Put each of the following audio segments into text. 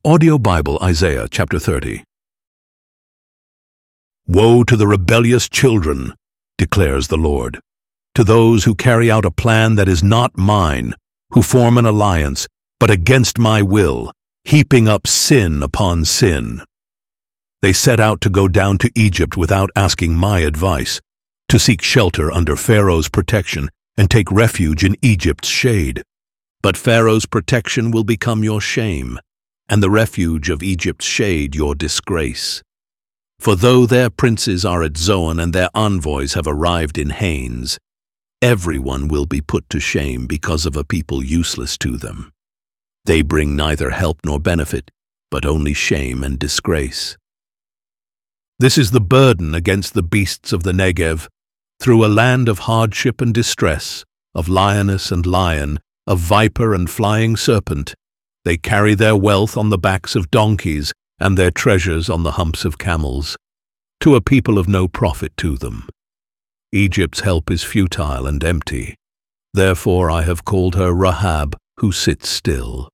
Audio Bible, Isaiah chapter 30. Woe to the rebellious children, declares the Lord, to those who carry out a plan that is not mine, who form an alliance, but against my will, heaping up sin upon sin. They set out to go down to Egypt without asking my advice, to seek shelter under Pharaoh's protection and take refuge in Egypt's shade. But Pharaoh's protection will become your shame, and the refuge of Egypt's shade your disgrace. For though their princes are at Zoan and their envoys have arrived in Hanes, everyone will be put to shame because of a people useless to them. They bring neither help nor benefit, but only shame and disgrace. This is the burden against the beasts of the Negev, through a land of hardship and distress, of lioness and lion, of viper and flying serpent. They carry their wealth on the backs of donkeys and their treasures on the humps of camels, to a people of no profit to them. Egypt's help is futile and empty. Therefore I have called her Rahab, who sits still.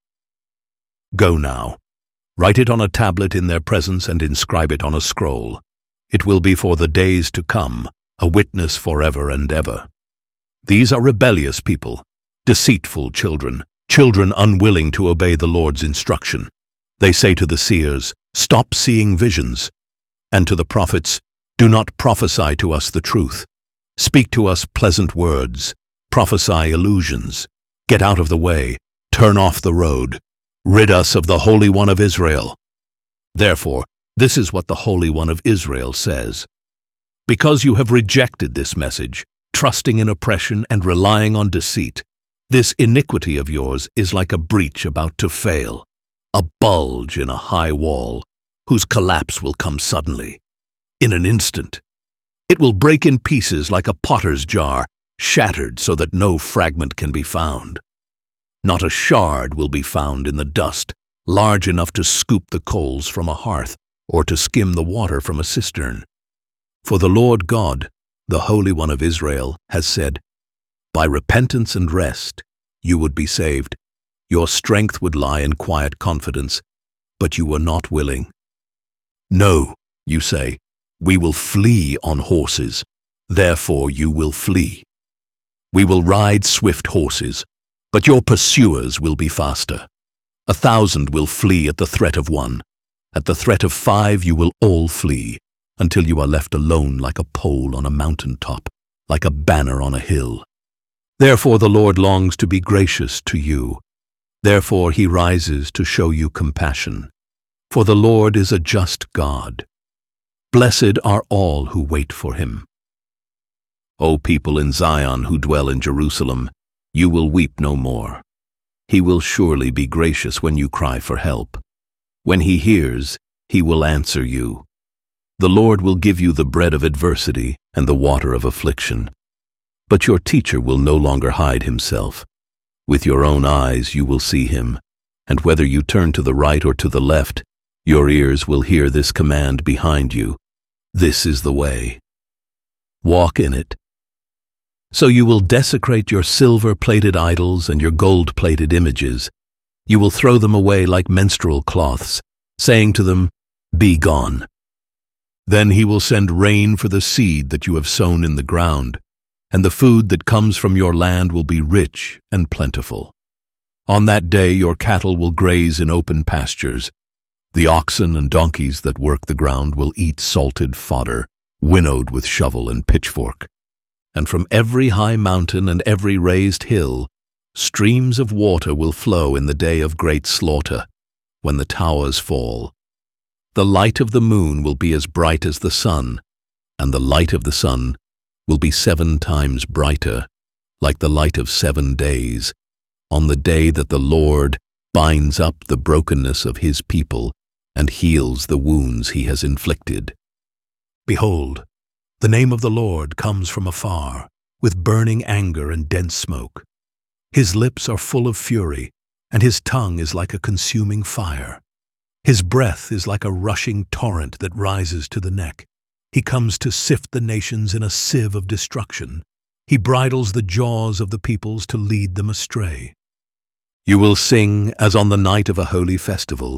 Go now, write it on a tablet in their presence and inscribe it on a scroll. It will be for the days to come, a witness forever and ever. These are rebellious people, deceitful children, children unwilling to obey the Lord's instruction. They say to the seers, "Stop seeing visions," and to the prophets, "Do not prophesy to us the truth. Speak to us pleasant words, prophesy illusions. Get out of the way, turn off the road. Rid us of the Holy One of Israel." Therefore, this is what the Holy One of Israel says. Because you have rejected this message, trusting in oppression and relying on deceit, this iniquity of yours is like a breach about to fail, a bulge in a high wall, whose collapse will come suddenly, in an instant. It will break in pieces like a potter's jar, shattered so that no fragment can be found. Not a shard will be found in the dust, large enough to scoop the coals from a hearth or to skim the water from a cistern. For the Lord God, the Holy One of Israel, has said, "By repentance and rest you would be saved. Your strength would lie in quiet confidence, but you were not willing." No, you say, "We will flee on horses, therefore you will flee. We will ride swift horses, but your pursuers will be faster. 1,000 will flee at the threat of one. At the threat of 5 you will all flee, until you are left alone like a pole on a mountain top, like a banner on a hill. Therefore the Lord longs to be gracious to you. Therefore he rises to show you compassion. For the Lord is a just God. Blessed are all who wait for him. O people in Zion who dwell in Jerusalem, you will weep no more. He will surely be gracious when you cry for help. When he hears, he will answer you. The Lord will give you the bread of adversity and the water of affliction. But your teacher will no longer hide himself. With your own eyes you will see him, and whether you turn to the right or to the left, your ears will hear this command behind you. This is the way. Walk in it. So you will desecrate your silver-plated idols and your gold-plated images. You will throw them away like menstrual cloths, saying to them, "Be gone." Then he will send rain for the seed that you have sown in the ground, and the food that comes from your land will be rich and plentiful. On that day your cattle will graze in open pastures. The oxen and donkeys that work the ground will eat salted fodder, winnowed with shovel and pitchfork. And from every high mountain and every raised hill, streams of water will flow in the day of great slaughter, when the towers fall. The light of the moon will be as bright as the sun, and the light of the sun will be 7 times brighter, like the light of 7 days, on the day that the Lord binds up the brokenness of his people and heals the wounds he has inflicted. Behold, the name of the Lord comes from afar, with burning anger and dense smoke. His lips are full of fury, and his tongue is like a consuming fire. His breath is like a rushing torrent that rises to the neck. He comes to sift the nations in a sieve of destruction. He bridles the jaws of the peoples to lead them astray. You will sing as on the night of a holy festival,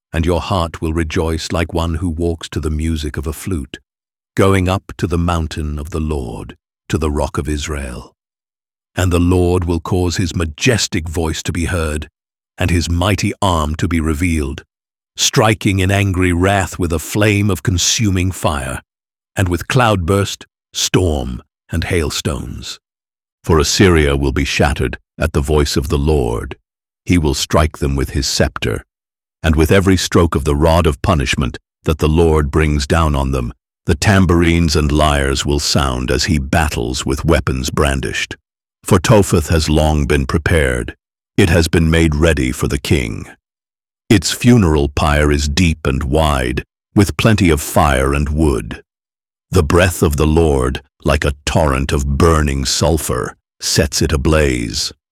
and your heart will rejoice like one who walks to the music of a flute, going up to the mountain of the Lord, to the rock of Israel. And the Lord will cause his majestic voice to be heard, and his mighty arm to be revealed, striking in angry wrath with a flame of consuming fire, and with cloudburst, storm, and hailstones. For Assyria will be shattered at the voice of the Lord. He will strike them with his scepter, and with every stroke of the rod of punishment that the Lord brings down on them, the tambourines and lyres will sound as he battles with weapons brandished. For Topheth has long been prepared. It has been made ready for the king. Its funeral pyre is deep and wide, with plenty of fire and wood. The breath of the Lord, like a torrent of burning sulfur, sets it ablaze.